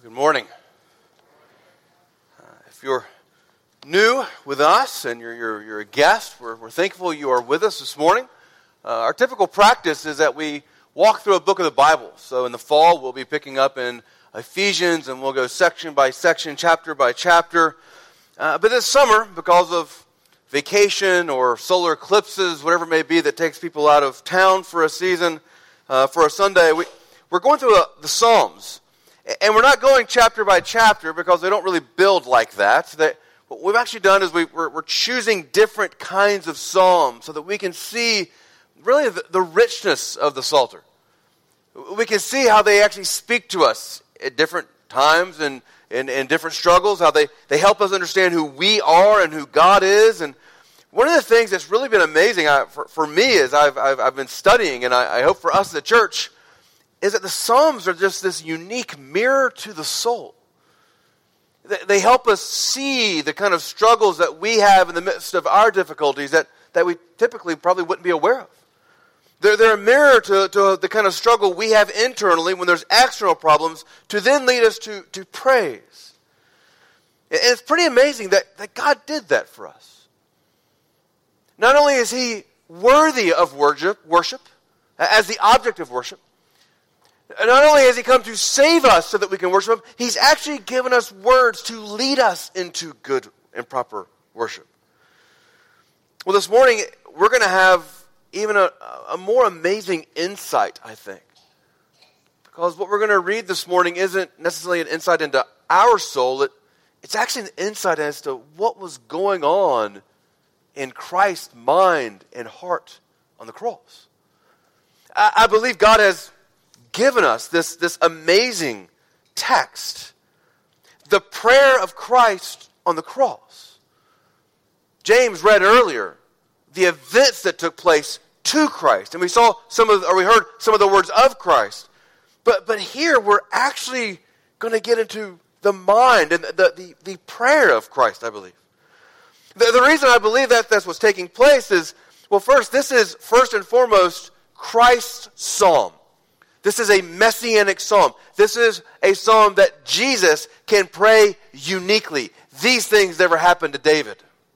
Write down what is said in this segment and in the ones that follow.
Good morning. If you're new with us and you're a guest, we're thankful you are with us this morning. Our typical practice is that we walk through a book of the Bible. So in the fall, we'll be picking up in Ephesians, and we'll go section by section, chapter by chapter. But this summer, because of vacation or solar eclipses, whatever it may be that takes people out of town for a season, for a Sunday, we're going through the Psalms. And we're not going chapter by chapter because they don't really build like that. What we've actually done is we're choosing different kinds of psalms so that we can see really the richness of the Psalter. We can see how they actually speak to us at different times and in different struggles, how they help us understand who we are and who God is. And one of the things that's really been amazing for me as I've been studying, and I hope for us as a church, is that the Psalms are just this unique mirror to the soul. They help us see the kind of struggles that we have in the midst of our difficulties that we typically probably wouldn't be aware of. They're a mirror to the kind of struggle we have internally when there's external problems to then lead us to praise. And it's pretty amazing that God did that for us. Not only is He worthy of worship as the object of worship, not only has He come to save us so that we can worship Him, He's actually given us words to lead us into good and proper worship. Well, this morning, we're going to have even a more amazing insight, I think. Because what we're going to read this morning isn't necessarily an insight into our soul. It's actually an insight as to what was going on in Christ's mind and heart on the cross. I believe God has given us this amazing text, the prayer of Christ on the cross. James read earlier the events that took place to Christ, and we heard some of the words of Christ. But here we're actually going to get into the mind and the prayer of Christ, I believe. The reason I believe that's what's taking place is, well, this is first and foremost Christ's psalm. This is a messianic psalm. This is a psalm that Jesus can pray uniquely. These things never happened to David.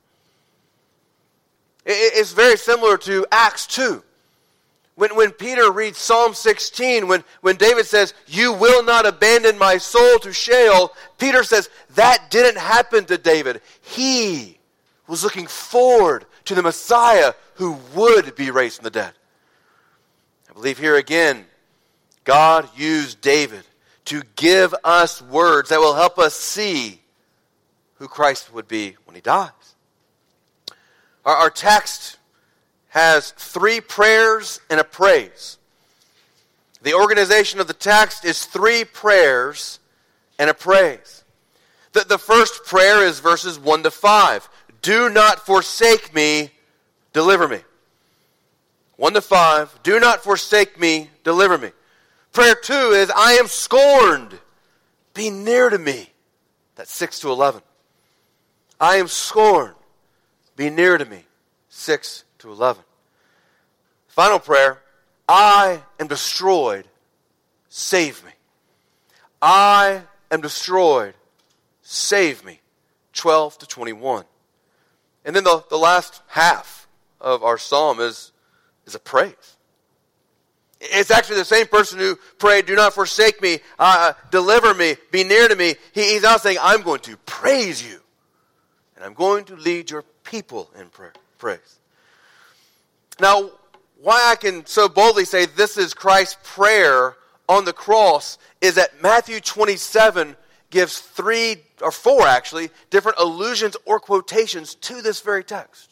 It's very similar to Acts 2. When Peter reads Psalm 16, when David says, "You will not abandon my soul to Sheol," Peter says, that didn't happen to David. He was looking forward to the Messiah who would be raised from the dead. I believe here again, God used David to give us words that will help us see who Christ would be when He dies. Our text has 3 prayers and a praise. The organization of the text is 3 prayers and a praise. The first prayer is verses 1 to 5. Do not forsake me, deliver me. 1 to 5, do not forsake me, deliver me. Prayer 2 is, I am scorned, be near to me. That's 6 to 11. I am scorned, be near to me. 6 to 11. Final prayer, I am destroyed, save me. I am destroyed, save me. 12 to 21. And then the last half of our psalm is a praise. It's actually the same person who prayed, do not forsake me, deliver me, be near to me. He's now saying, I'm going to praise you. And I'm going to lead your people in praise. Now, why I can so boldly say this is Christ's prayer on the cross is that Matthew 27 gives 3 or 4 actually different allusions or quotations to this very text.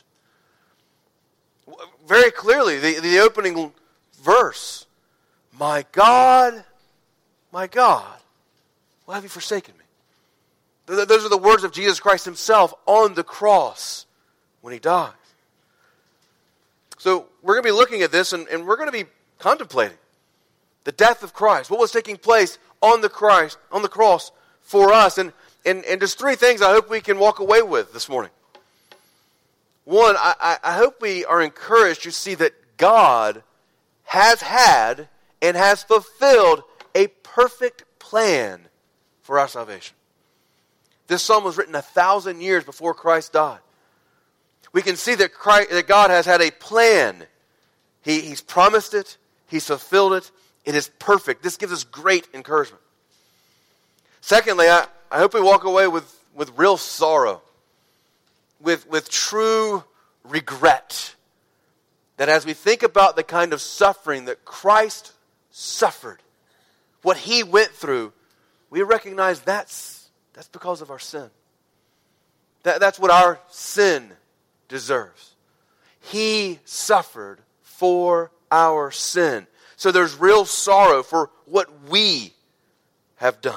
Very clearly, the opening verse, my God, why have you forsaken me? Those are the words of Jesus Christ Himself on the cross when He dies. So we're going to be looking at this and we're going to be contemplating the death of Christ, what was taking place on the cross for us. And just 3 things I hope we can walk away with this morning. One, I hope we are encouraged to see that God has had and has fulfilled a perfect plan for our salvation. This psalm was written 1,000 years before Christ died. We can see that God has had a plan. He's promised it. He's fulfilled it. It is perfect. This gives us great encouragement. Secondly, I hope we walk away with real sorrow, with true regret, that as we think about the kind of suffering that Christ suffered, what He went through, we recognize that's because of our sin. That's what our sin deserves. He suffered for our sin. So there's real sorrow for what we have done.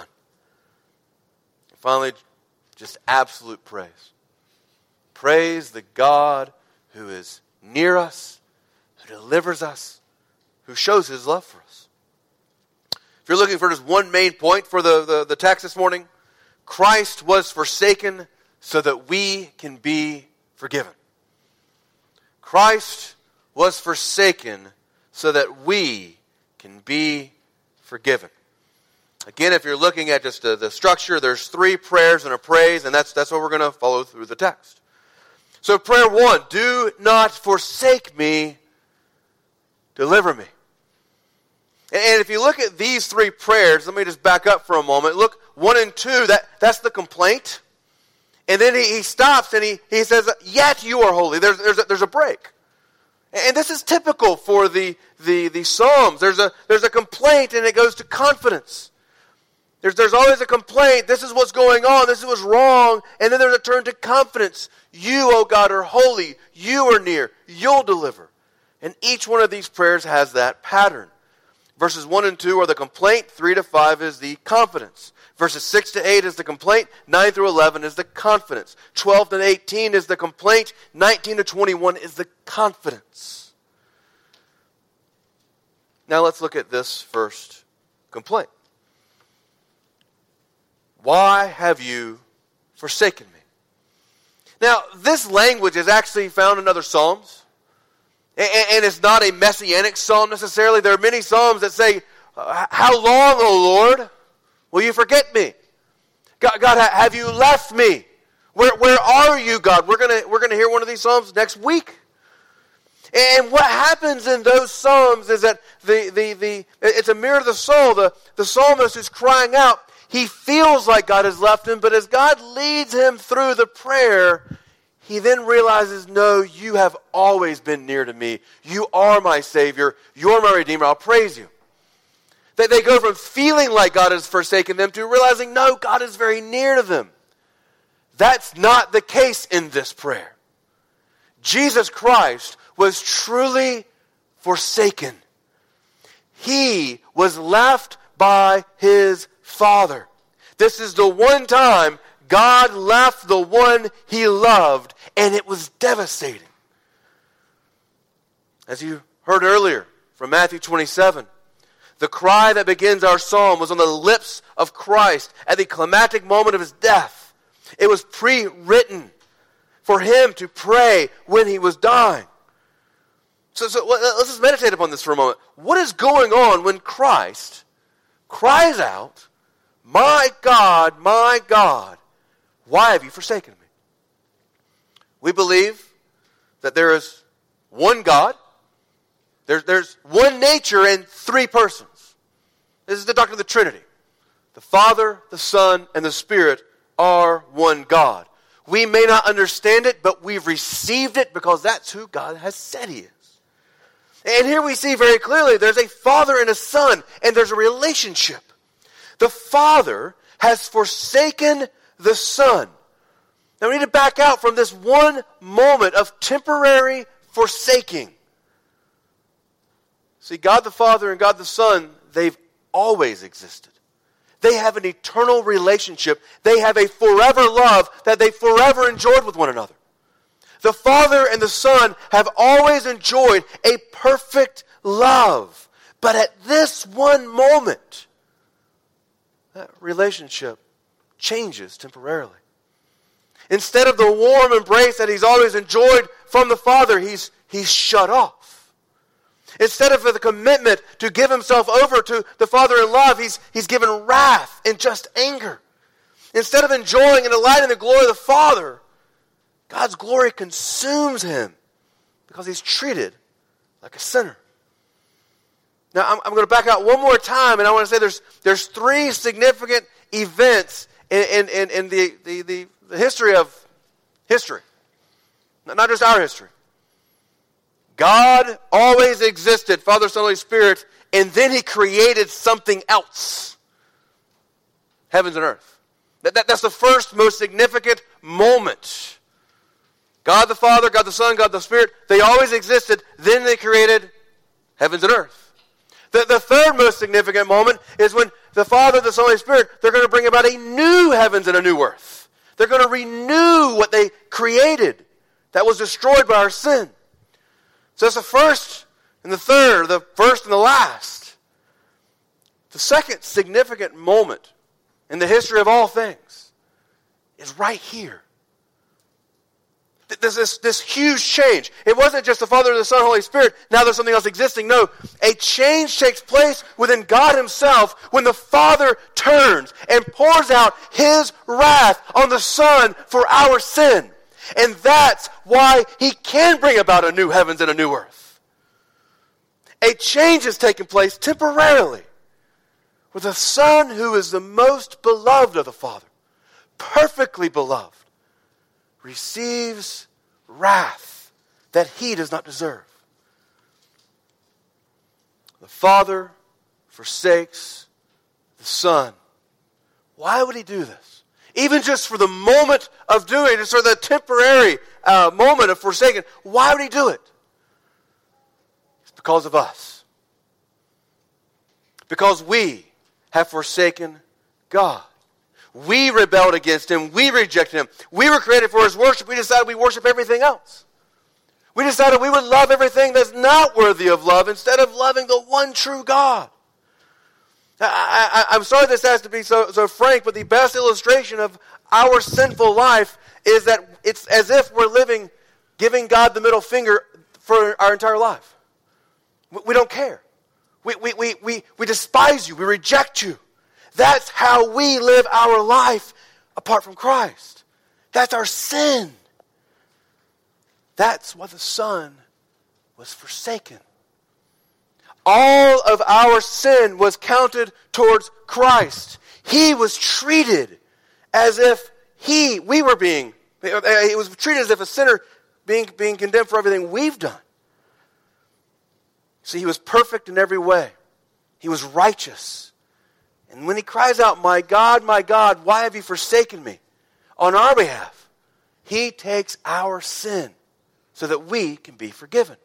And finally, just absolute praise. Praise the God who is near us, who delivers us, who shows His love for us. If you're looking for just one main point for the text this morning, Christ was forsaken so that we can be forgiven. Christ was forsaken so that we can be forgiven. Again, if you're looking at just the structure, there's 3 prayers and a praise, and that's what we're going to follow through the text. So prayer 1, do not forsake me, deliver me. And if you look at these 3 prayers, let me just back up for a moment. Look, 1 and 2, that's the complaint. And then he stops and he says, yet you are holy. There's a break. And this is typical for the Psalms. There's a complaint and it goes to confidence. There's always a complaint. This is what's going on. This is what's wrong. And then there's a turn to confidence. You, O God, are holy. You are near. You'll deliver. And each one of these prayers has that pattern. Verses 1 and 2 are the complaint. 3 to 5 is the confidence. Verses 6 to 8 is the complaint. 9 through 11 is the confidence. 12 to 18 is the complaint. 19 to 21 is the confidence. Now let's look at this first complaint. Why have you forsaken me? Now, this language is actually found in other Psalms. And it's not a messianic psalm necessarily. There are many psalms that say, how long, O Lord, will you forget me? God, have you left me? Where are you, God? We're gonna hear one of these psalms next week. And what happens in those psalms is that it's a mirror of the soul. The psalmist is crying out. He feels like God has left him, but as God leads him through the prayer, he then realizes, no, you have always been near to me. You are my Savior. You're my Redeemer. I'll praise you. That they go from feeling like God has forsaken them to realizing, no, God is very near to them. That's not the case in this prayer. Jesus Christ was truly forsaken. He was left by His Father. This is the one time God left the one He loved, and it was devastating. As you heard earlier from Matthew 27, the cry that begins our psalm was on the lips of Christ at the climactic moment of His death. It was pre-written for Him to pray when He was dying. So let's just meditate upon this for a moment. What is going on when Christ cries out, my God, why have you forsaken me? We believe that there is one God. There's one nature and 3 persons. This is the doctrine of the Trinity. The Father, the Son, and the Spirit are one God. We may not understand it, but we've received it because that's who God has said He is. And here we see very clearly there's a Father and a Son, and there's a relationship. The Father has forsaken the Son. Now we need to back out from this one moment of temporary forsaking. See, God the Father and God the Son, they've always existed. They have an eternal relationship. They have a forever love that they forever enjoyed with one another. The Father and the Son have always enjoyed a perfect love. But at this one moment, that relationship changes temporarily. Instead of the warm embrace that He's always enjoyed from the Father, he's shut off. Instead of the commitment to give himself over to the Father in love, he's given wrath and just anger. Instead of enjoying and delighting in the glory of the Father, God's glory consumes him because he's treated like a sinner. Now, I'm going to back out one more time, and I want to say there's three significant events in the history of history. Not just our history. God always existed, Father, Son, Holy Spirit, and then he created something else. Heavens and earth. That's the first most significant moment. God the Father, God the Son, God the Spirit, they always existed, then they created heavens and earth. The third most significant moment is when the Father, the Son, Holy Spirit, they're going to bring about a new heavens and a new earth. They're going to renew what they created that was destroyed by our sin. So that's the first and the third, the first and the last. The second significant moment in the history of all things is right here. There's this huge change. It wasn't just the Father, the Son, Holy Spirit. Now there's something else existing. No, a change takes place within God himself when the Father turns and pours out his wrath on the Son for our sin. And that's why he can bring about a new heavens and a new earth. A change has taken place temporarily with a Son who is the most beloved of the Father, perfectly beloved, receives wrath that he does not deserve. The Father forsakes the Son. Why would he do this? Even just for the moment of doing it, just for the temporary moment of forsaking, why would he do it? It's because of us. Because we have forsaken God. We rebelled against him. We rejected him. We were created for his worship. We decided we worship everything else. We decided we would love everything that's not worthy of love instead of loving the one true God. I'm sorry this has to be so frank, but the best illustration of our sinful life is that it's as if we're living, giving God the middle finger for our entire life. We don't care. We despise you. We reject you. That's how we live our life apart from Christ. That's our sin. That's why the Son was forsaken. All of our sin was counted towards Christ. He was treated as if he was treated as if a sinner being condemned for everything we've done. See, he was perfect in every way. He was righteous. And when he cries out, my God, why have you forsaken me? On our behalf, he takes our sin so that we can be forgiven.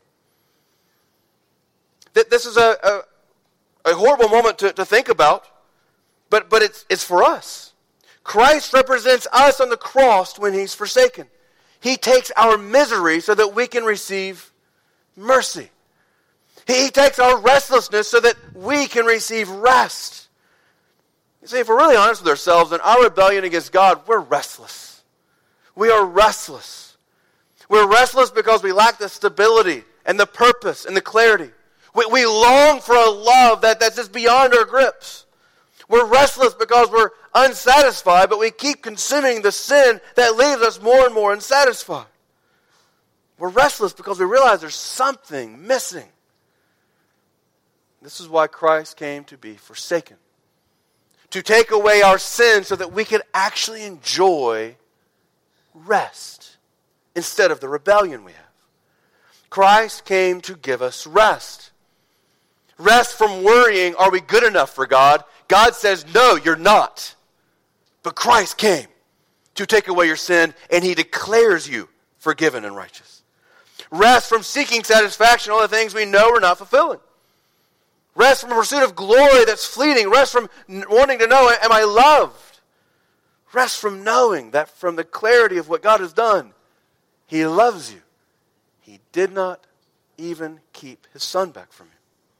This is a horrible moment to think about, but it's for us. Christ represents us on the cross when he's forsaken. He takes our misery so that we can receive mercy. He takes our restlessness so that we can receive rest. You see, if we're really honest with ourselves, in our rebellion against God, we're restless. We are restless. We're restless because we lack the stability and the purpose and the clarity. We long for a love that's just beyond our grips. We're restless because we're unsatisfied, but we keep consuming the sin that leaves us more and more unsatisfied. We're restless because we realize there's something missing. This is why Christ came to be forsaken. To take away our sin so that we could actually enjoy rest instead of the rebellion we have. Christ came to give us rest. Rest from worrying, are we good enough for God? God says, no, you're not. But Christ came to take away your sin, and he declares you forgiven and righteous. Rest from seeking satisfaction, all the things we know we're not fulfilling. Rest from a pursuit of glory that's fleeting. Rest from wanting to know, am I loved? Rest from knowing that from the clarity of what God has done, he loves you. He did not even keep his Son back from you.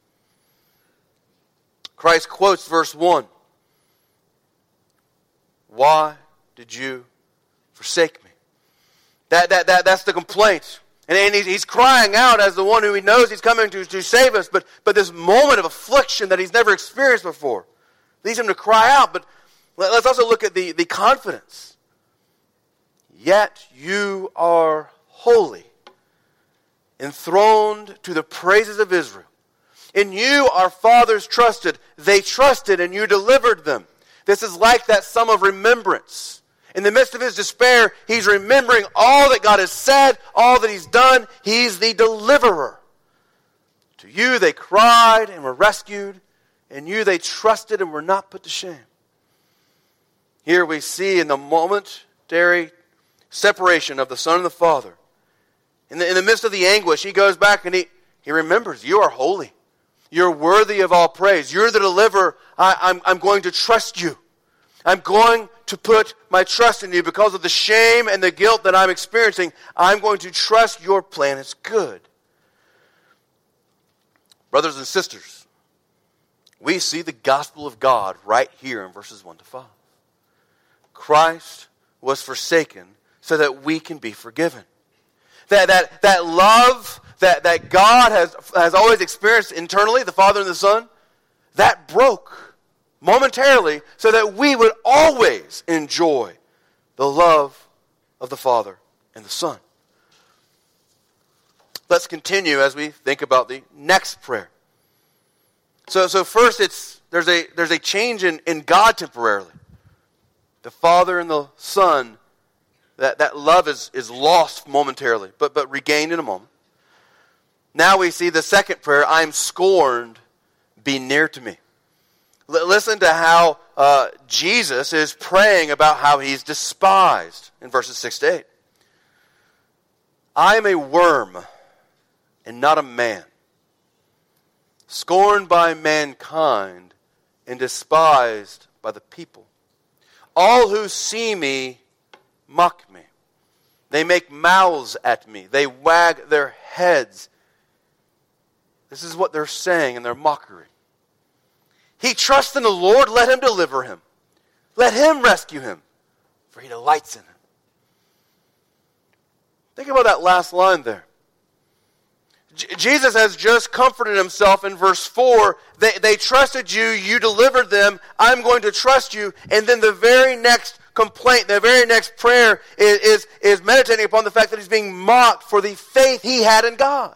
Christ quotes verse 1. Why did you forsake me? That's the complaint. And he's crying out as the one who he knows he's coming to save us. But this moment of affliction that he's never experienced before leads him to cry out. But let's also look at the confidence. Yet you are holy, enthroned to the praises of Israel. In you our fathers trusted. They trusted and you delivered them. This is like that psalm of remembrance. In the midst of his despair, he's remembering all that God has said, all that he's done. He's the deliverer. To you they cried and were rescued. In you they trusted and were not put to shame. Here we see in the momentary separation of the Son and the Father, in the midst of the anguish, he goes back and he remembers, you are holy. You're worthy of all praise. You're the deliverer. I'm going to trust you. I'm going to put my trust in you because of the shame and the guilt that I'm experiencing. I'm going to trust your plan is good. Brothers and sisters, we see the gospel of God right here in verses 1 to 5. Christ was forsaken so that we can be forgiven. That love that God has always experienced internally, the Father and the Son, that broke momentarily so that we would always enjoy the love of the Father and the Son. Let's continue as we think about the next prayer. So first there's a change in God temporarily. The Father and the Son, that love is lost momentarily, but regained in a moment. Now we see the second prayer, I am scorned, be near to me. Listen to how Jesus is praying about how he's despised in verses 6 to 8. I am a worm and not a man, scorned by mankind and despised by the people. All who see me mock me. They make mouths at me. They wag their heads. This is what they're saying in their mockery. He trusts in the Lord, let him deliver him. Let him rescue him, for he delights in him. Think about that last line there. Jesus has just comforted himself in verse 4. They trusted you, you delivered them, I'm going to trust you. And then the very next complaint, the very next prayer is meditating upon the fact that he's being mocked for the faith he had in God.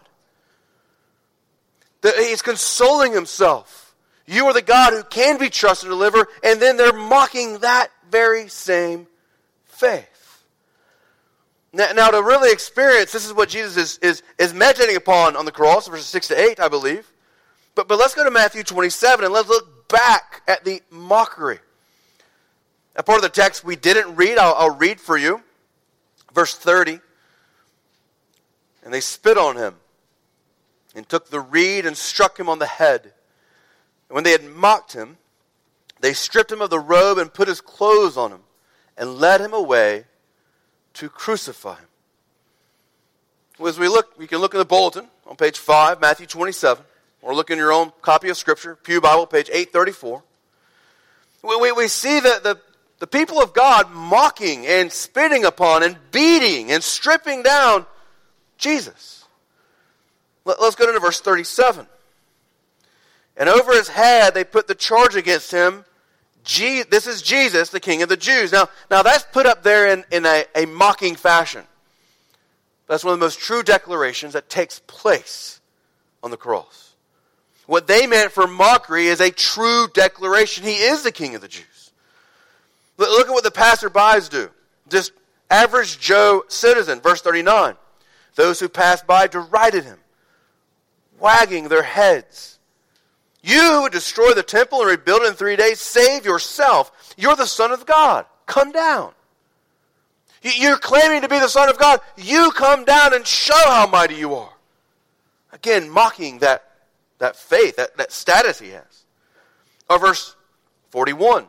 That he's consoling himself. You are the God who can be trusted to deliver, and then they're mocking that very same faith. Now to really experience, this is what Jesus is meditating upon on the cross, verses 6 to 8, I believe. But let's go to Matthew 27, and let's look back at the mockery. A part of the text we didn't read, I'll read for you. Verse 30. And they spit on him, and took the reed and struck him on the head. And when they had mocked him, they stripped him of the robe and put his clothes on him and led him away to crucify him. As we look, you can look in the bulletin on page 5, Matthew 27, or look in your own copy of Scripture, Pew Bible, page 834. We see the people of God mocking and spitting upon and beating and stripping down Jesus. Let's go to verse 37. And over his head they put the charge against him, this is Jesus, the King of the Jews. Now that's put up there in a mocking fashion. That's one of the most true declarations that takes place on the cross. What they meant for mockery is a true declaration. He is the King of the Jews. Look at what the passerbys do. Just average Joe citizen, verse 39. Those who passed by derided him, wagging their heads. You who would destroy the temple and rebuild it in 3 days, save yourself. You're the Son of God. Come down. You're claiming to be the Son of God. You come down and show how mighty you are. Again, mocking that faith, that status he has. Or verse 41.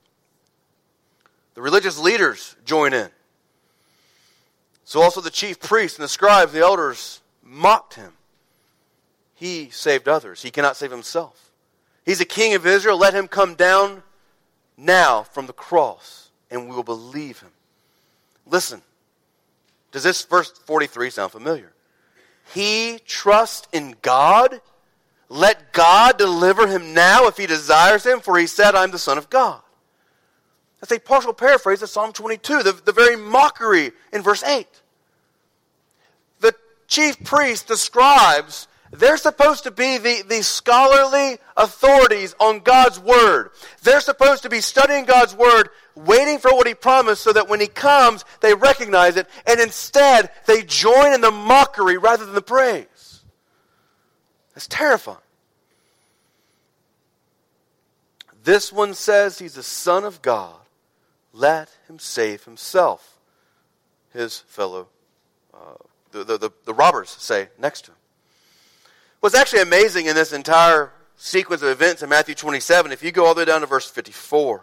The religious leaders join in. So also the chief priests and the scribes, the elders, mocked him. He saved others. He cannot save himself. He's the King of Israel. Let him come down now from the cross, and we will believe him. Listen, does this verse 43 sound familiar? he trusts in God? Let God deliver him now if he desires him, for he said, I'm the Son of God. That's a partial paraphrase of Psalm 22, the very mockery in verse 8. The chief priests, the scribes, they're supposed to be the scholarly authorities on God's Word. They're supposed to be studying God's Word, waiting for what he promised so that when he comes, they recognize it, and instead they join in the mockery rather than the praise. That's terrifying. This one says he's the Son of God. Let him save himself. His fellow, the robbers say next to him. What's actually amazing in this entire sequence of events in Matthew 27, if you go all the way down to verse 54,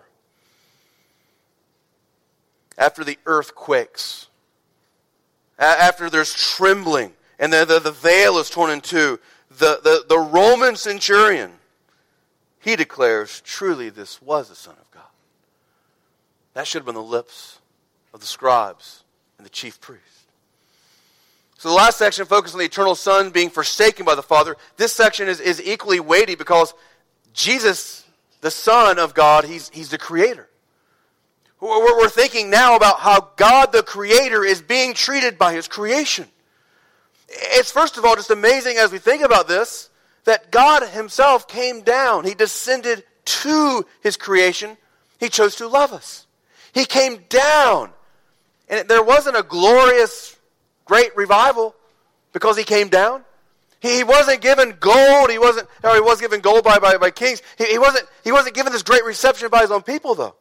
after the earth quakes, after there's trembling, and the veil is torn in two, the Roman centurion, he declares, truly this was the Son of God. That should have been the lips of the scribes and the chief priests. So the last section focuses on the eternal Son being forsaken by the Father. This section is equally weighty because Jesus, the Son of God, he's the Creator. We're thinking now about how God the Creator is being treated by His creation. It's first of all just amazing as we think about this that God Himself came down. He descended to His creation. He chose to love us. He came down. And there wasn't a glorious, great revival because He came down. He wasn't given gold. He was given gold by kings. He wasn't given this great reception by His own people, though.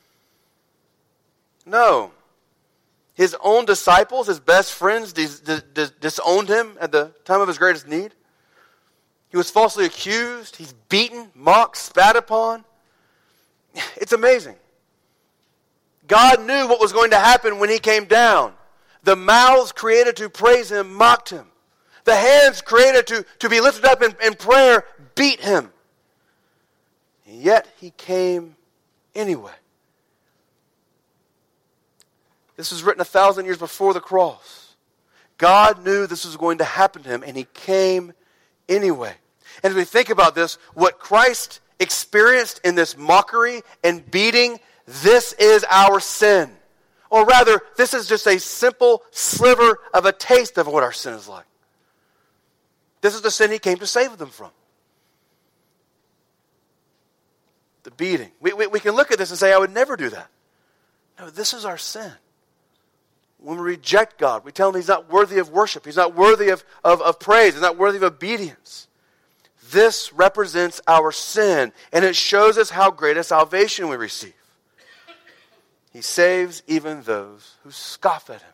No. His own disciples, His best friends, disowned Him at the time of His greatest need. He was falsely accused. He's beaten, mocked, spat upon. It's amazing. God knew what was going to happen when He came down. The mouths created to praise Him mocked Him. The hands created to be lifted up in prayer beat Him. And yet He came anyway. This was written 1,000 years before the cross. God knew this was going to happen to Him, and He came anyway. And as we think about this, what Christ experienced in this mockery and beating, this is our sin. Or rather, this is just a simple sliver of a taste of what our sin is like. This is the sin He came to save them from. The beating. We can look at this and say, I would never do that. No, this is our sin. When we reject God, we tell Him He's not worthy of worship. He's not worthy of praise. He's not worthy of obedience. This represents our sin, and it shows us how great a salvation we receive. He saves even those who scoff at Him.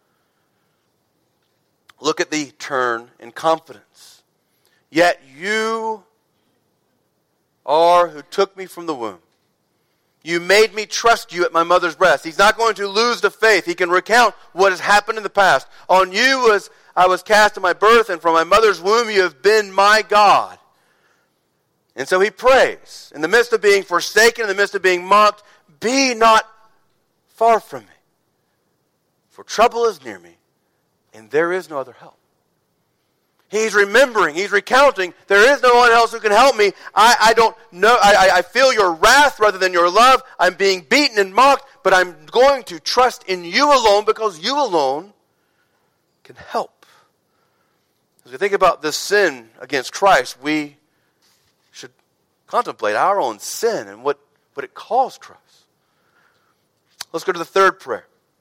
Look at the turn in confidence. Yet you are who took me from the womb. You made me trust you at my mother's breast. He's not going to lose the faith. He can recount what has happened in the past. On you I was cast at my birth, and from my mother's womb you have been my God. And so he prays, in the midst of being forsaken, in the midst of being mocked, be not far from me, for trouble is near me, and there is no other help. He's remembering, he's recounting, there is no one else who can help me. I don't know, I feel your wrath rather than your love. I'm being beaten and mocked, but I'm going to trust in you alone because you alone can help. As we think about this sin against Christ, we should contemplate our own sin and what it caused Christ. Let's go to the third prayer.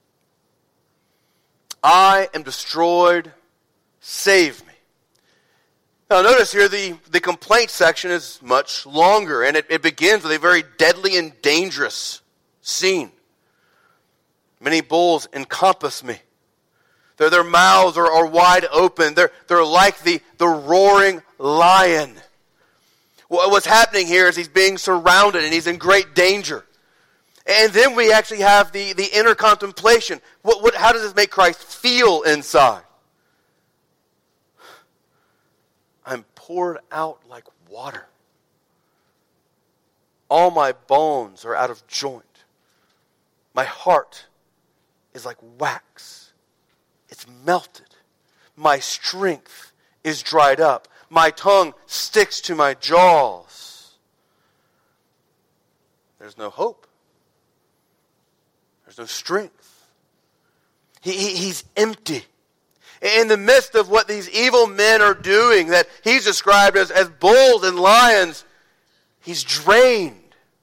I am destroyed, save me. Now notice here the complaint section is much longer, and it begins with a very deadly and dangerous scene. Many bulls encompass me. Their mouths are wide open. They're like the roaring lion. What's happening here is he's being surrounded and he's in great danger. And then we actually have the inner contemplation. How does this make Christ feel inside? I'm poured out like water. All my bones are out of joint. My heart is like wax. It's melted. my strength is dried up. My tongue sticks to my jaws. There's no hope. There's no strength. He's empty. In the midst of what these evil men are doing, that he's described as bulls and lions, he's drained.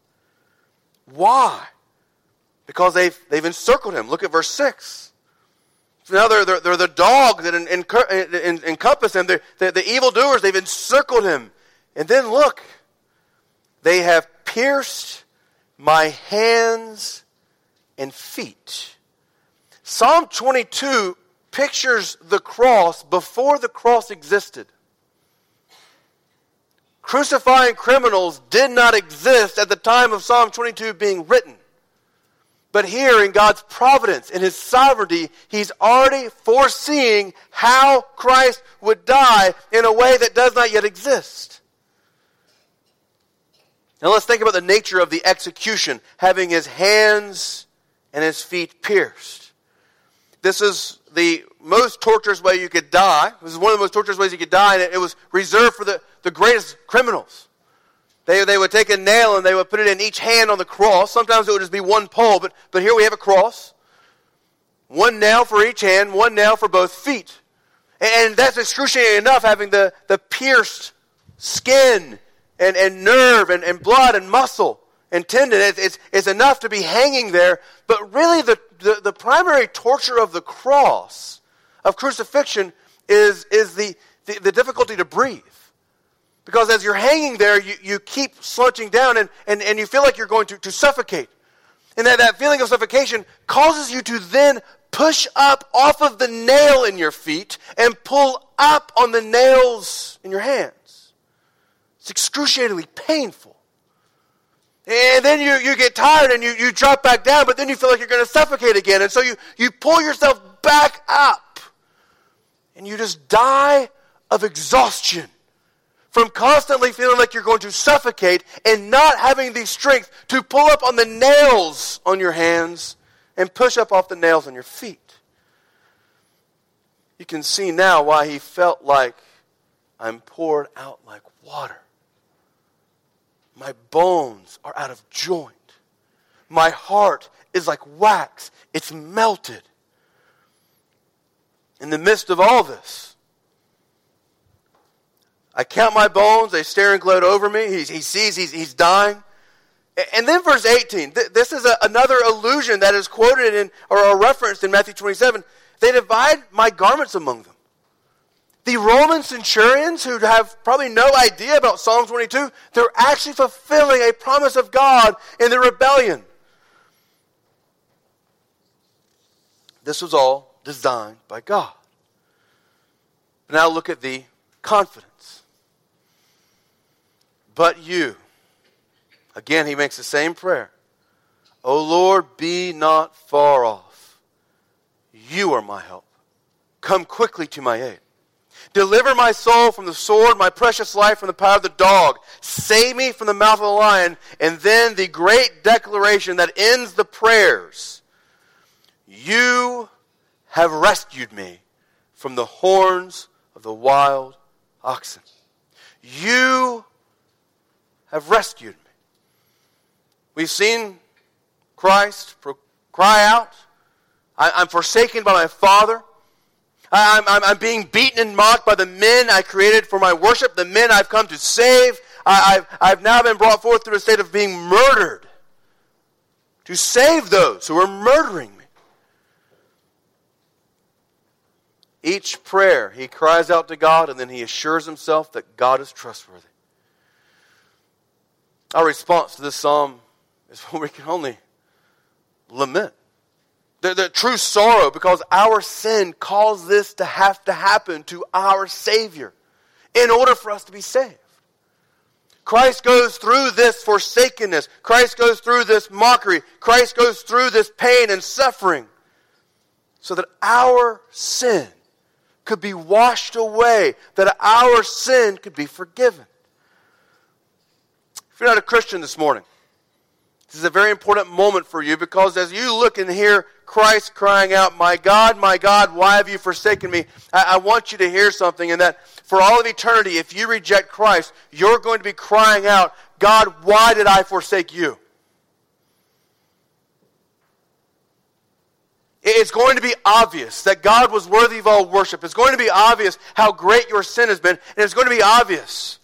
Why? Because they've encircled him. Look at verse 6. So now they're the dogs that encompass him. The evildoers, they've encircled him. And then look, they have pierced my hands and feet. Psalm 22 pictures the cross before the cross existed. Crucifying criminals did not exist at the time of Psalm 22 being written. But here in God's providence, in His sovereignty, He's already foreseeing how Christ would die in a way that does not yet exist. Now let's think about the nature of the execution, having His hands and His feet pierced. This is the most torturous way you could die. This is one of the most torturous ways you could die, and it was reserved for the greatest criminals. They would take a nail and they would put it in each hand on the cross. Sometimes it would just be one pole, but here we have a cross. One nail for each hand, one nail for both feet. And that's excruciating enough, having the pierced skin and nerve and blood and muscle and tendon. It's enough to be hanging there. But really the primary torture of the cross, of crucifixion, is the difficulty to breathe. Because as you're hanging there, you keep slouching down and you feel like you're going to suffocate. And that feeling of suffocation causes you to then push up off of the nail in your feet and pull up on the nails in your hands. It's excruciatingly painful. And then you get tired and you drop back down, but then you feel like you're going to suffocate again. And so you pull yourself back up. And you just die of exhaustion from constantly feeling like you're going to suffocate and not having the strength to pull up on the nails on your hands and push up off the nails on your feet. You can see now why he felt like, I'm poured out like water. My bones are out of joint. My heart is like wax. It's melted. In the midst of all this, I count my bones, they stare and gloat over me. He sees he's dying. And then verse 18, this is another allusion that is quoted in or referenced in Matthew 27. They divide my garments among them. The Roman centurions, who have probably no idea about Psalm 22, they're actually fulfilling a promise of God in the rebellion. This was all designed by God. But now look at the confidence. But you, again he makes the same prayer. O Lord, be not far off. You are my help. Come quickly to my aid. Deliver my soul from the sword, my precious life from the power of the dog. Save me from the mouth of the lion. And then the great declaration that ends the prayers. You have rescued me from the horns of the wild oxen. You have rescued me. We've seen Christ cry out, I'm forsaken by my Father. I'm being beaten and mocked by the men I created for my worship, the men I've come to save. I've now been brought forth through a state of being murdered to save those who are murdering me. Each prayer, he cries out to God, and then he assures himself that God is trustworthy. Our response to this psalm is when we can only lament. The true sorrow, because our sin caused this to have to happen to our Savior in order for us to be saved. Christ goes through this forsakenness. Christ goes through this mockery. Christ goes through this pain and suffering so that our sin could be washed away, that our sin could be forgiven. If you're not a Christian this morning, This is a very important moment for you because as you look and hear Christ crying out, my God, why have you forsaken me? I want you to hear something, and that for all of eternity, if you reject Christ, you're going to be crying out, God, why did I forsake you? It's going to be obvious that God was worthy of all worship. It's going to be obvious how great your sin has been. And it's going to be obvious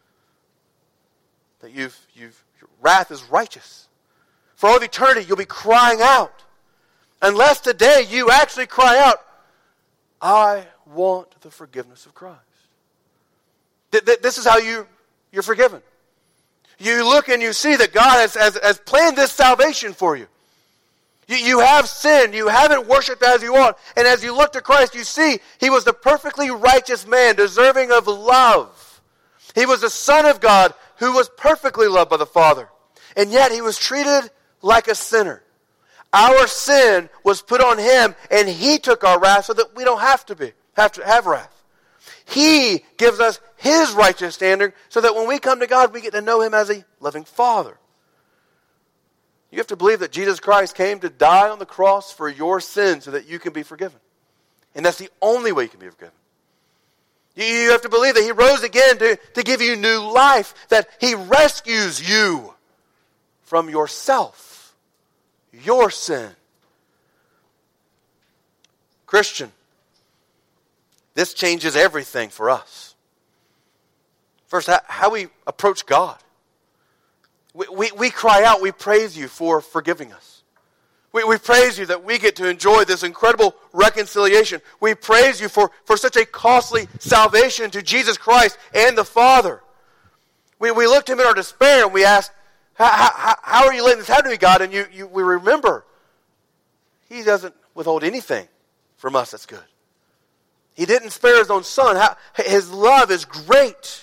that your wrath is righteous. For all of eternity, you'll be crying out. Unless today you actually cry out, I want the forgiveness of Christ. This is how you're forgiven. You look and you see that God has planned this salvation for you. You have sinned. You haven't worshipped as you ought. And as you look to Christ, you see He was the perfectly righteous man, deserving of love. He was the Son of God who was perfectly loved by the Father. And yet He was treated like a sinner. Our sin was put on Him, and He took our wrath so that we don't have to have wrath. He gives us His righteous standard so that when we come to God, we get to know Him as a loving Father. You have to believe that Jesus Christ came to die on the cross for your sins so that you can be forgiven. And that's the only way you can be forgiven. You have to believe that He rose again to give you new life, that He rescues you from yourself, your sin. Christian, this changes everything for us. First, how we approach God. We cry out, we praise You for forgiving us. We praise You that we get to enjoy this incredible reconciliation. We praise You for such a costly salvation to Jesus Christ and the Father. We look to Him in our despair and we ask, how are You letting this happen to me, God? And we remember, He doesn't withhold anything from us that's good. He didn't spare His own Son. His love is great.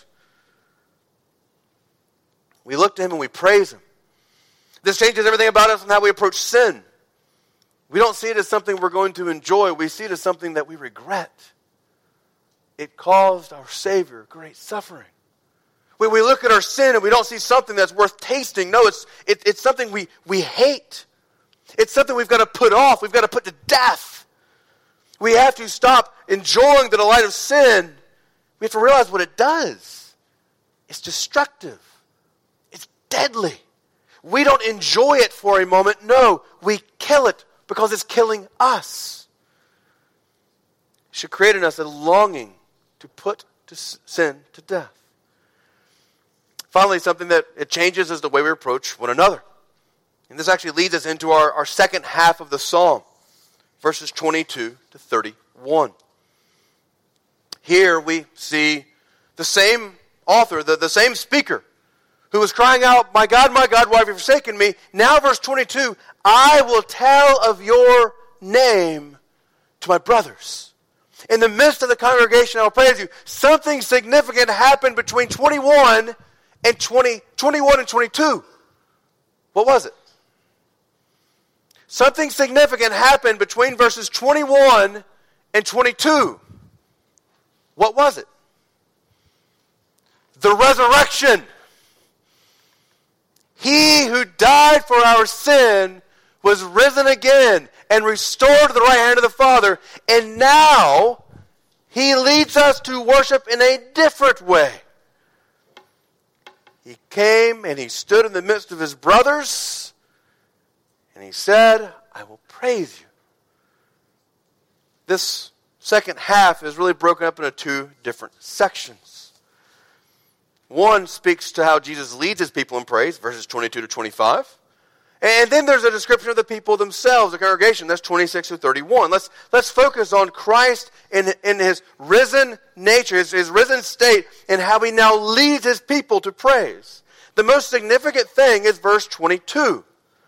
We look to Him and we praise Him. This changes everything about us and how we approach sin. We don't see it as something we're going to enjoy. We see it as something that we regret. It caused our Savior great suffering. We look at our sin and we don't see something that's worth tasting. No, it's something we hate. It's something we've got to put off. We've got to put to death. We have to stop enjoying the delight of sin. We have to realize what it does. It's destructive. Deadly. We don't enjoy it for a moment. No, we kill it because it's killing us. It should create in us a longing to put sin to death. Finally, something that it changes is the way we approach one another. And this actually leads us into our second half of the psalm, verses 22 to 31. Here we see the same author, the same speaker, who was crying out, my God, why have you forsaken me? Now verse 22, I will tell of Your name to my brothers. In the midst of the congregation, I will praise You. Something significant happened between 21 and 22. What was it? Something significant happened between verses 21 and 22. What was it? The resurrection. He who died for our sin was risen again and restored to the right hand of the Father. And now He leads us to worship in a different way. He came and He stood in the midst of His brothers and He said, I will praise You. This second half is really broken up into two different sections. One speaks to how Jesus leads His people in praise, verses 22 to 25. And then there's a description of the people themselves, the congregation. That's 26 to 31. Let's focus on Christ in His risen nature, his risen state, and how He now leads His people to praise. The most significant thing is verse 22.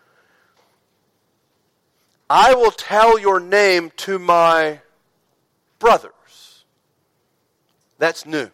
I will tell Your name to my brothers. That's new.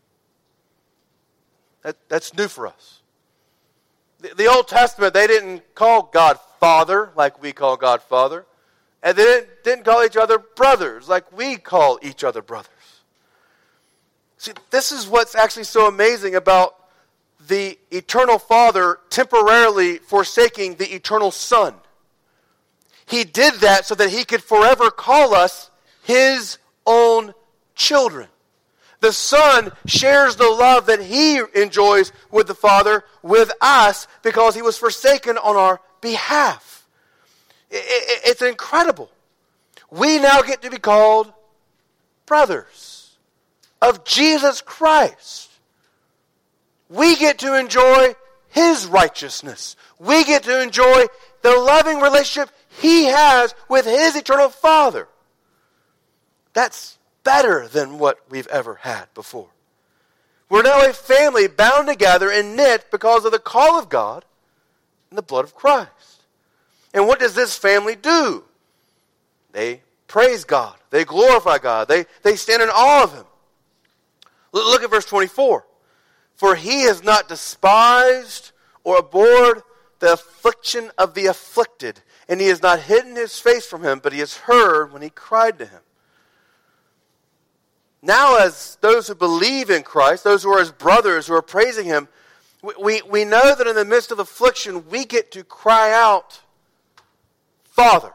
That's new for us. The Old Testament, they didn't call God Father like we call God Father. And they didn't call each other brothers like we call each other brothers. See, this is what's actually so amazing about the eternal Father temporarily forsaking the eternal Son. He did that so that he could forever call us his own children. The Son shares the love that he enjoys with the Father with us because he was forsaken on our behalf. It's incredible. We now get to be called brothers of Jesus Christ. We get to enjoy his righteousness. We get to enjoy the loving relationship he has with his eternal Father. That's better than what we've ever had before. We're now a family bound together and knit because of the call of God and the blood of Christ. And what does this family do? They praise God. They glorify God. They stand in awe of him. Look at verse 24. For he has not despised or abhorred the affliction of the afflicted, and he has not hidden his face from him, but he has heard when he cried to him. Now, as those who believe in Christ, those who are his brothers, who are praising him, we know that in the midst of affliction, we get to cry out, Father.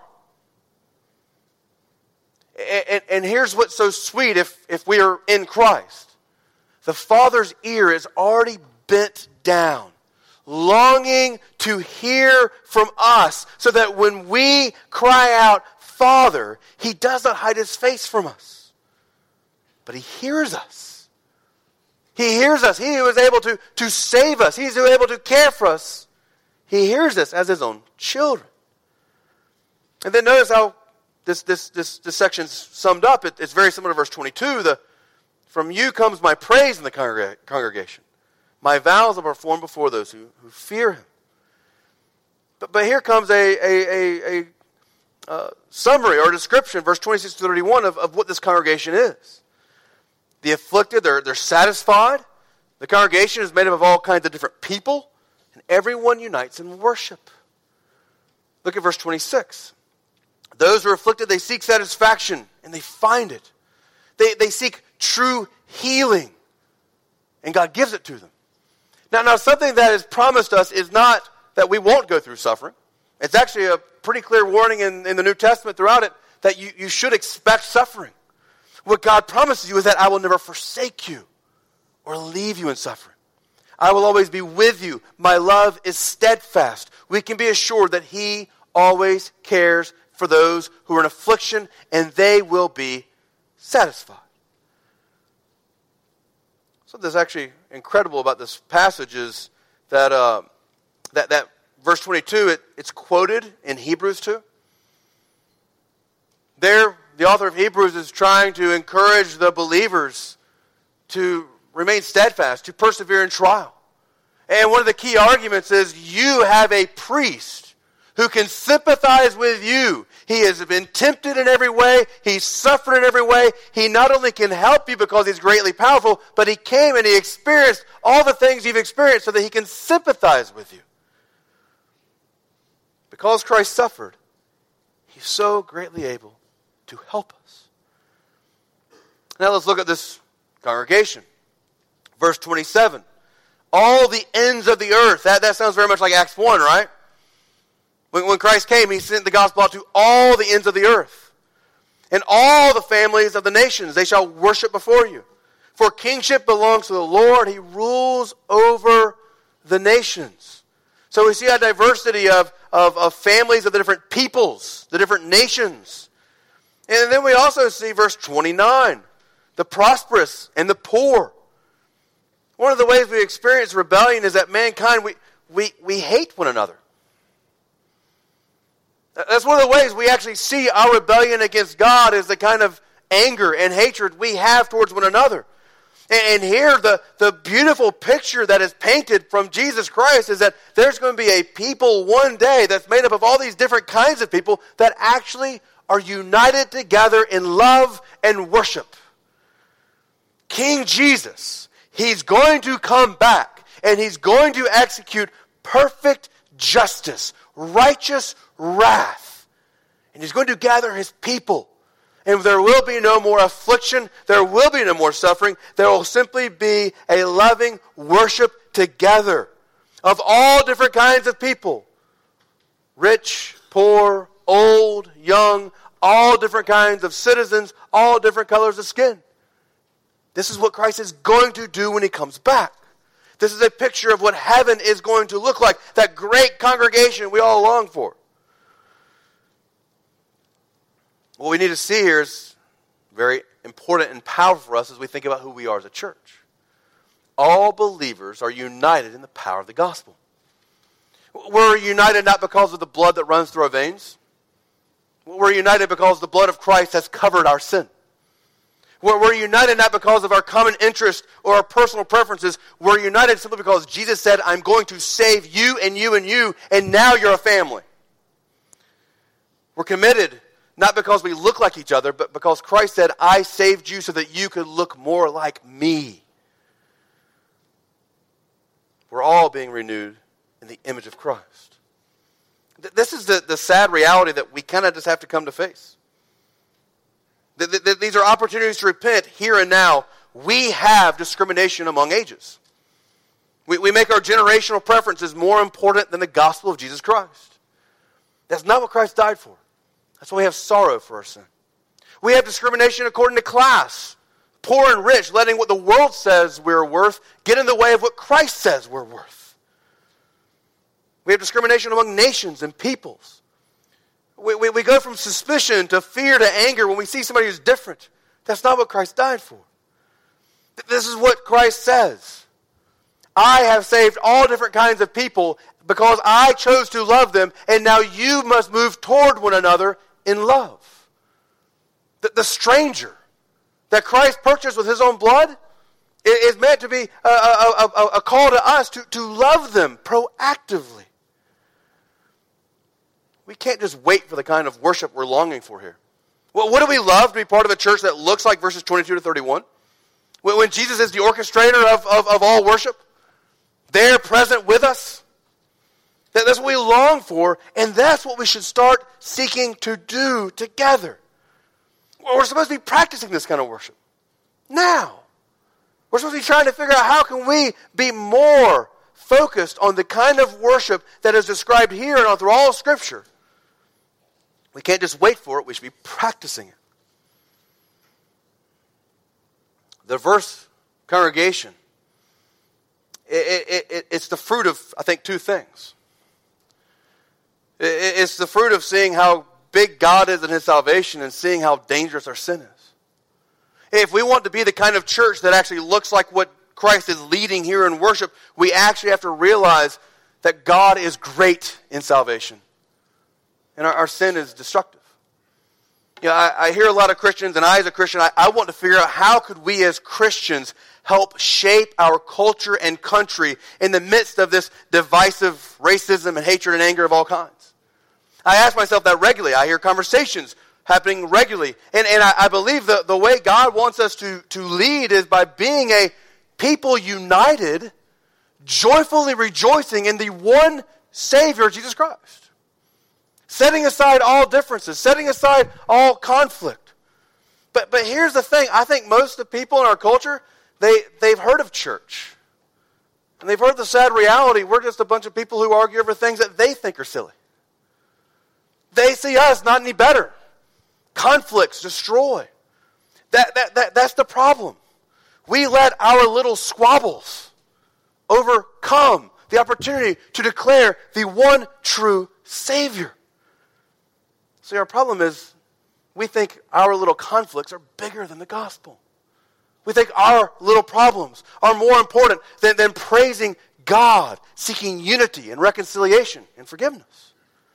And here's what's so sweet if we are in Christ. The Father's ear is already bent down, longing to hear from us, so that when we cry out, Father, he does not hide his face from us. But he hears us. He hears us. He who is able to save us. He's who is able to care for us. He hears us as his own children. And then notice how this section's summed up. It's very similar to verse 22. From you comes my praise in the congregation. My vows are performed before those who fear him. But here comes a summary or description, verse 26 to 31, of what this congregation is. The afflicted, they're satisfied. The congregation is made up of all kinds of different people, and everyone unites in worship. Look at verse 26. Those who are afflicted, they seek satisfaction, and they find it. They seek true healing, and God gives it to them. Now something that is promised us is not that we won't go through suffering. It's actually a pretty clear warning in the New Testament throughout it that you should expect suffering. What God promises you is that I will never forsake you or leave you in suffering. I will always be with you. My love is steadfast. We can be assured that he always cares for those who are in affliction, and they will be satisfied. Something that's actually incredible about this passage is that that verse 22, it's quoted in Hebrews 2. There, the author of Hebrews is trying to encourage the believers to remain steadfast, to persevere in trial. And one of the key arguments is you have a priest who can sympathize with you. He has been tempted in every way. He's suffered in every way. He not only can help you because he's greatly powerful, but he came and he experienced all the things you've experienced so that he can sympathize with you. Because Christ suffered, he's so greatly able to help us. Now let's look at this congregation. Verse 27. All the ends of the earth. That sounds very much like Acts 1, right? When Christ came, he sent the gospel out to all the ends of the earth. And all the families of the nations, they shall worship before you. For kingship belongs to the Lord. He rules over the nations. So we see a diversity of families of the different peoples, the different nations. And then we also see verse 29, the prosperous and the poor. One of the ways we experience rebellion is that mankind, we hate one another. That's one of the ways we actually see our rebellion against God is the kind of anger and hatred we have towards one another. And here, the beautiful picture that is painted from Jesus Christ is that there's going to be a people one day that's made up of all these different kinds of people that actually are united together in love and worship. King Jesus, he's going to come back and he's going to execute perfect justice, righteous wrath. And he's going to gather his people. And there will be no more affliction. There will be no more suffering. There will simply be a loving worship together of all different kinds of people. Rich, poor, old, young, all different kinds of citizens, all different colors of skin. This is what Christ is going to do when he comes back. This is a picture of what heaven is going to look like, that great congregation we all long for. What we need to see here is very important and powerful for us as we think about who we are as a church. All believers are united in the power of the gospel. We're united not because of the blood that runs through our veins. We're united because the blood of Christ has covered our sin. We're united not because of our common interest or our personal preferences. We're united simply because Jesus said, I'm going to save you and you and you, and now you're a family. We're committed not because we look like each other, but because Christ said, I saved you so that you could look more like me. We're all being renewed in the image of Christ. This is the sad reality that we kind of just have to come to face. These are opportunities to repent here and now. We have discrimination among ages. We make our generational preferences more important than the gospel of Jesus Christ. That's not what Christ died for. That's why we have sorrow for our sin. We have discrimination according to class. Poor and rich, letting what the world says we're worth get in the way of what Christ says we're worth. We have discrimination among nations and peoples. We go from suspicion to fear to anger when we see somebody who's different. That's not what Christ died for. This is what Christ says. I have saved all different kinds of people because I chose to love them, and now you must move toward one another in love. The stranger that Christ purchased with his own blood is meant to be a call to us to love them proactively. We can't just wait for the kind of worship we're longing for here. Well, what do we love to be part of a church that looks like verses 22 to 31? When Jesus is the orchestrator of all worship, there present with us. That's what we long for, and that's what we should start seeking to do together. We're supposed to be practicing this kind of worship now. We're supposed to be trying to figure out how can we be more focused on the kind of worship that is described here and through all of Scripture. We can't just wait for it. We should be practicing it. The verse congregation, it's the fruit of, I think, two things. It's the fruit of seeing how big God is in his salvation and seeing how dangerous our sin is. If we want to be the kind of church that actually looks like what Christ is leading here in worship, we actually have to realize that God is great in salvation. And our sin is destructive. You know, I hear a lot of Christians, and I as a Christian, I want to figure out how could we as Christians help shape our culture and country in the midst of this divisive racism and hatred and anger of all kinds. I ask myself that regularly. I hear conversations happening regularly. And I believe the way God wants us to lead is by being a people united, joyfully rejoicing in the one Savior, Jesus Christ. Setting aside all differences, setting aside all conflict. But here's the thing. I think most of the people in our culture, they've heard of church. And they've heard the sad reality. We're just a bunch of people who argue over things that they think are silly. They see us not any better. Conflicts destroy. That's the problem. We let our little squabbles overcome the opportunity to declare the one true Savior. See, our problem is we think our little conflicts are bigger than the gospel. We think our little problems are more important than praising God, seeking unity and reconciliation and forgiveness.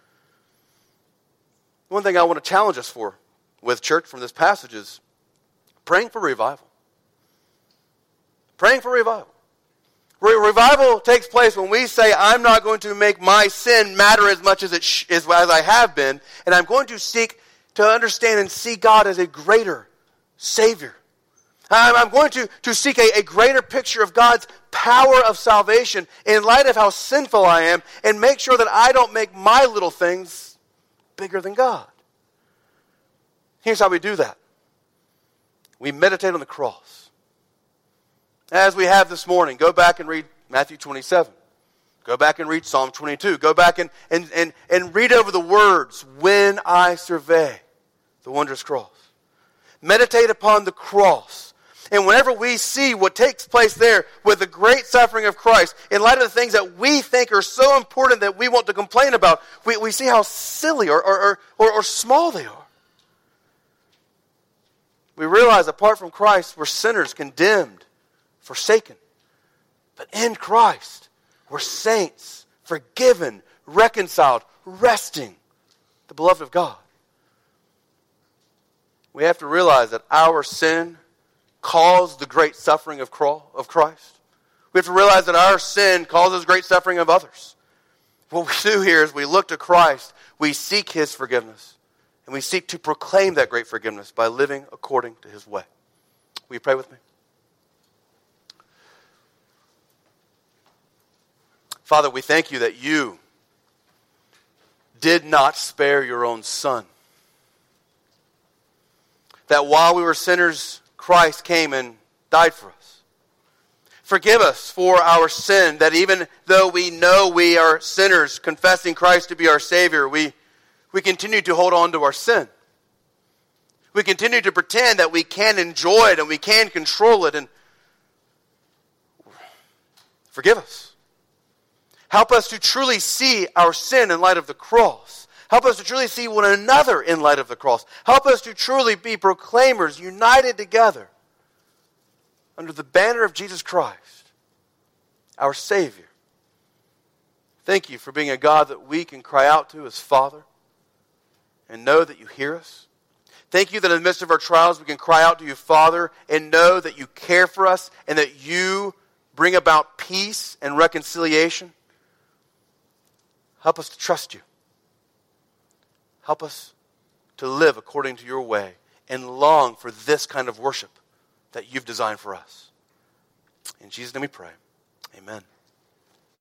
One thing I want to challenge us with church from this passage is praying for revival. Praying for revival. Revival takes place when we say, I'm not going to make my sin matter as much as as I have been, and I'm going to seek to understand and see God as a greater Savior. I'm going to seek a greater picture of God's power of salvation in light of how sinful I am, and make sure that I don't make my little things bigger than God. Here's how we do that. We meditate on the cross. As we have this morning, go back and read Matthew 27. Go back and read Psalm 22. Go back and read over the words, when I survey the wondrous cross. Meditate upon the cross. And whenever we see what takes place there with the great suffering of Christ, in light of the things that we think are so important that we want to complain about, we see how silly or small they are. We realize apart from Christ, we're sinners, condemned, forsaken. But in Christ, we're saints, forgiven, reconciled, resting, the beloved of God. We have to realize that our sin caused the great suffering of Christ. We have to realize that our sin causes great suffering of others. What we do here is we look to Christ, we seek His forgiveness, and we seek to proclaim that great forgiveness by living according to His way. Will you pray with me? Father, we thank you that you did not spare your own Son. That while we were sinners, Christ came and died for us. Forgive us for our sin, that even though we know we are sinners, confessing Christ to be our Savior, we continue to hold on to our sin. We continue to pretend that we can enjoy it and we can control it. And forgive us. Help us to truly see our sin in light of the cross. Help us to truly see one another in light of the cross. Help us to truly be proclaimers united together under the banner of Jesus Christ, our Savior. Thank you for being a God that we can cry out to as Father and know that you hear us. Thank you that in the midst of our trials we can cry out to you, Father, and know that you care for us and that you bring about peace and reconciliation. Help us to trust you. Help us to live according to your way and long for this kind of worship that you've designed for us. In Jesus' name we pray. Amen.